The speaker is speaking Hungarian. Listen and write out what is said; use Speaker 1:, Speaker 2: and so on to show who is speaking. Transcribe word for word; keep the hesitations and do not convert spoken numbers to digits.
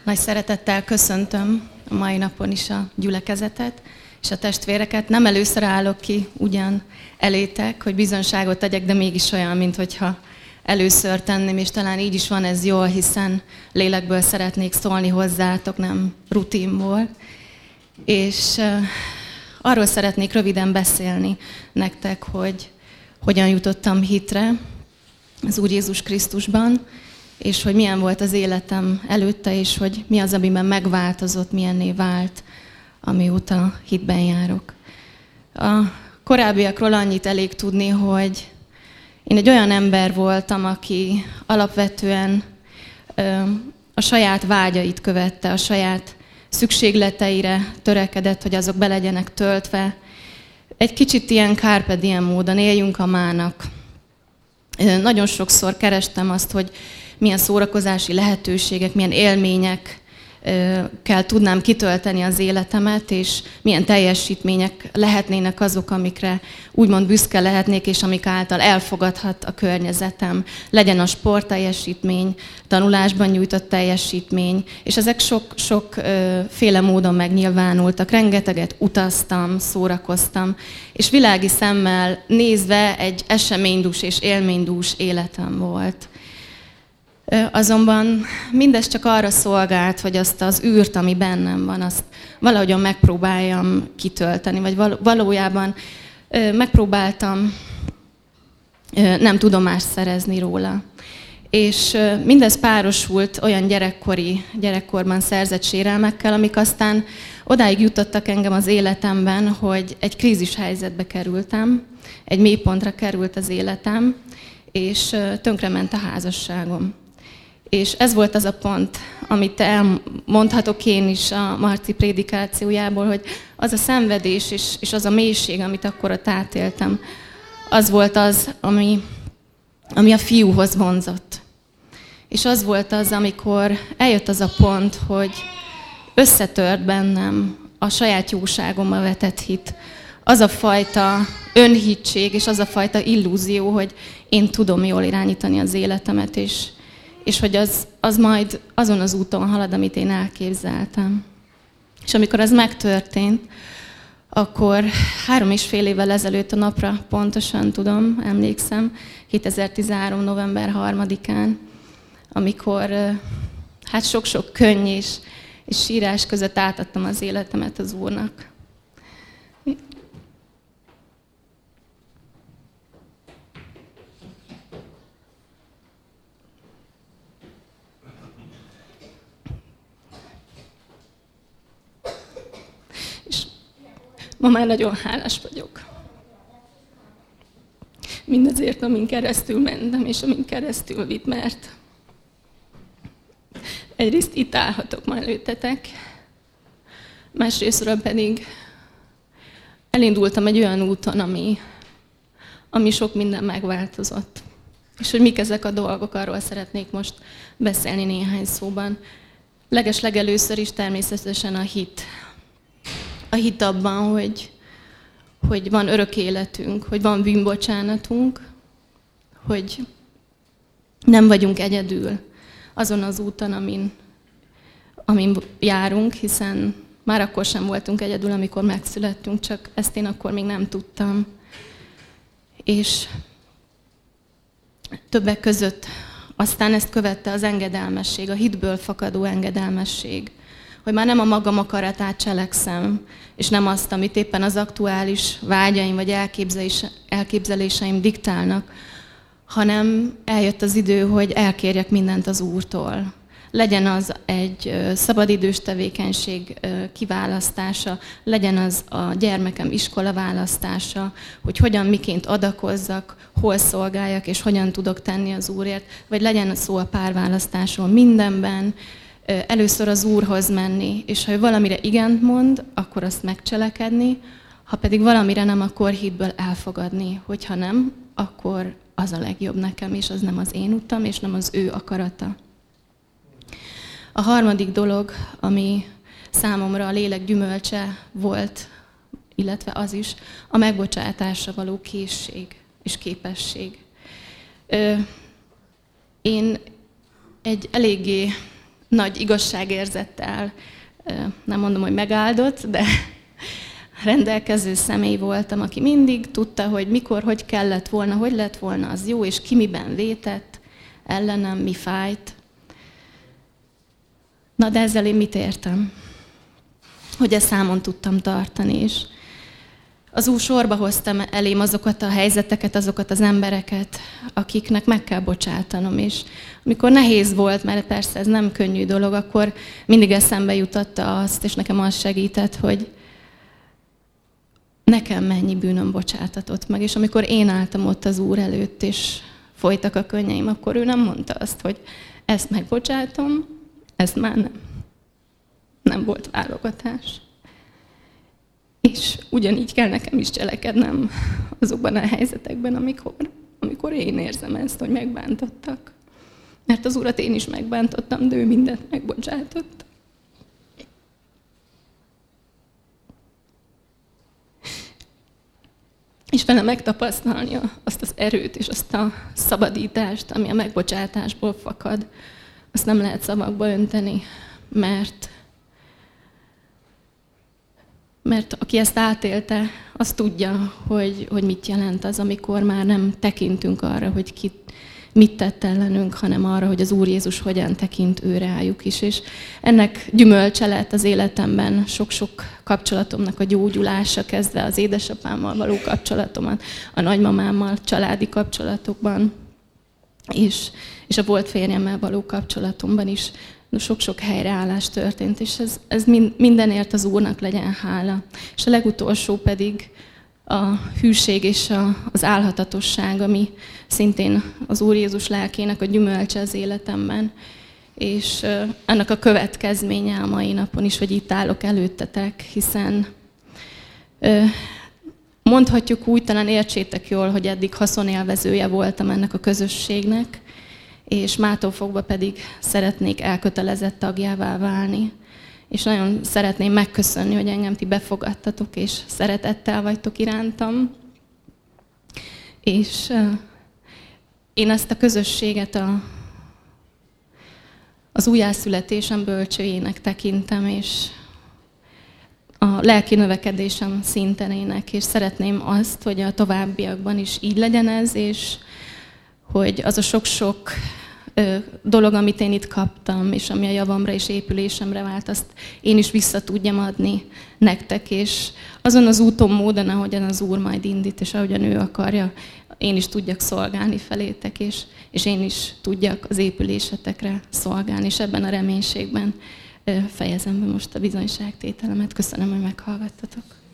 Speaker 1: Nagy szeretettel köszöntöm a mai napon is a gyülekezetet és a testvéreket. Nem először állok ki ugyan elétek, hogy bizonyságot tegyek, de mégis olyan, minthogyha először tenném, és talán így is van ez jól, hiszen lélekből szeretnék szólni hozzátok, nem rutinból. És uh, arról szeretnék röviden beszélni nektek, hogy hogyan jutottam hitre az Úr Jézus Krisztusban, és hogy milyen volt az életem előtte, és hogy mi az, amiben megváltozott, milyenné vált, amióta hitben járok. A korábbiakról annyit elég tudni, hogy én egy olyan ember voltam, aki alapvetően ö, a saját vágyait követte, a saját szükségleteire törekedett, hogy azok be legyenek töltve. Egy kicsit ilyen carpe diem módon éljünk a mának. Ö, nagyon sokszor kerestem azt, hogy milyen szórakozási lehetőségek, milyen élményekkel tudnám kitölteni az életemet, és milyen teljesítmények lehetnének azok, amikre úgymond büszke lehetnék, és amik által elfogadhat a környezetem. Legyen a sportteljesítmény, tanulásban nyújtott teljesítmény, és ezek sok-sok féle módon megnyilvánultak. Rengeteget utaztam, szórakoztam, és világi szemmel nézve egy eseménydús és élménydús életem volt. Azonban mindez csak arra szolgált, hogy azt az űrt, ami bennem van, azt valahogyan megpróbáljam kitölteni, vagy valójában megpróbáltam nem tudomást szerezni róla. És mindez párosult olyan gyerekkori, gyerekkorban szerzett sérelmekkel, amik aztán odáig jutottak engem az életemben, hogy egy krízis helyzetbe kerültem, egy mélypontra került az életem, és tönkrement a házasságom. És ez volt az a pont, amit elmondhatok én is a Marci prédikációjából, hogy az a szenvedés és, és az a mélység, amit akkor ott átéltem, az volt az, ami, ami a fiúhoz vonzott. És az volt az, amikor eljött az a pont, hogy összetört bennem a saját jóságommal vetett hit. Az a fajta önhittség és az a fajta illúzió, hogy én tudom jól irányítani az életemet, és és hogy az, az majd azon az úton halad, amit én elképzeltem. És amikor ez megtörtént, akkor három és fél évvel ezelőtt a napra pontosan tudom, emlékszem, kétezer-tizenhárom. november harmadikán, amikor hát sok-sok könny és, és sírás között átadtam az életemet az Úrnak. Ma már nagyon hálás vagyok. Mindazért, amin keresztül mentem, és amin keresztül vitt, mert egyrészt itt állhatok ma előttetek, másrésztről pedig elindultam egy olyan úton, ami, ami sok minden megváltozott. És hogy mik ezek a dolgok, arról szeretnék most beszélni néhány szóban. Leges-legelőször is természetesen a hit. A hit abban, hogy, hogy van örök életünk, hogy van bűnbocsánatunk, hogy nem vagyunk egyedül azon az úton, amin, amin járunk, hiszen már akkor sem voltunk egyedül, amikor megszülettünk, csak ezt én akkor még nem tudtam. És többek között aztán ezt követte az engedelmesség, a hitből fakadó engedelmesség. Hogy már nem a magam akaratát cselekszem, és nem azt, amit éppen az aktuális vágyaim vagy elképzeléseim diktálnak, hanem eljött az idő, hogy elkérjek mindent az Úrtól. Legyen az egy szabadidős tevékenység kiválasztása, legyen az a gyermekem iskola választása, hogy hogyan, miként adakozzak, hol szolgáljak, és hogyan tudok tenni az Úrért, vagy legyen szó a párválasztásról mindenben, először az Úrhoz menni, és ha ő valamire igent mond, akkor azt megcselekedni, ha pedig valamire nem, akkor hitből elfogadni. Hogyha nem, akkor az a legjobb nekem, és az nem az én utam, és nem az ő akarata. A harmadik dolog, ami számomra a lélek gyümölcse volt, illetve az is, a megbocsátásra való készség és képesség. Én egy eléggé nagy igazságérzettel, nem mondom, hogy megáldott, de rendelkező személy voltam, aki mindig tudta, hogy mikor, hogy kellett volna, hogy lett volna az jó, és ki miben vétett, ellenem mi fájt. Na de ezzel én mit értem? Hogy ezt számon tudtam tartani, és az Úr sorba hoztam elém azokat a helyzeteket, azokat az embereket, akiknek meg kell bocsátanom, és amikor nehéz volt, mert persze ez nem könnyű dolog, akkor mindig eszembe jutatta azt, és nekem az segített, hogy nekem mennyi bűnöm bocsátatott meg, és amikor én álltam ott az Úr előtt, és folytak a könnyeim, akkor ő nem mondta azt, hogy ezt megbocsátom, ezt már nem. Nem volt válogatás. És ugyanígy kell nekem is cselekednem azokban a helyzetekben, amikor, amikor én érzem ezt, hogy megbántottak. Mert az Urat én is megbántottam, de ő mindent megbocsátott. És vele megtapasztalni azt az erőt és azt a szabadítást, ami a megbocsátásból fakad, azt nem lehet szavakba önteni, mert, mert aki ezt átélte, az tudja, hogy, hogy mit jelent az, amikor már nem tekintünk arra, hogy ki mit tett ellenünk, hanem arra, hogy az Úr Jézus hogyan tekint ő rájuk is. És ennek gyümölcse lett az életemben sok-sok kapcsolatomnak a gyógyulása, kezdve az édesapámmal való kapcsolatomat, a nagymamámmal, családi kapcsolatokban, és, és a volt férjemmel való kapcsolatomban is sok-sok helyreállás történt, és ez, ez mindenért az Úrnak legyen hála. És a legutolsó pedig a hűség és a, az álhatatosság, ami szintén az Úr Jézus lelkének a gyümölcse az életemben, és uh, annak a következménye a mai napon is, hogy itt állok előttetek, hiszen uh, mondhatjuk úgy, talán értsétek jól, hogy eddig haszonélvezője voltam ennek a közösségnek, és mától fogva pedig szeretnék elkötelezett tagjává válni. És nagyon szeretném megköszönni, hogy engem ti befogadtatok, és szeretettel vagytok irántam. És uh, én ezt a közösséget a, az újjászületésem bölcsőjének tekintem, és a lelki növekedésem szinterének, és szeretném azt, hogy a továbbiakban is így legyen ez, és hogy az a sok-sok dolog, amit én itt kaptam, és ami a javamra és épülésemre vált, azt én is vissza tudjam adni nektek, és azon az úton, módon, ahogyan az Úr majd indít, és ahogyan ő akarja, én is tudjak szolgálni felétek, és, és én is tudjak az épülésetekre szolgálni, és ebben a reménységben fejezem be most a bizonyságtételemet. Köszönöm, hogy meghallgattatok.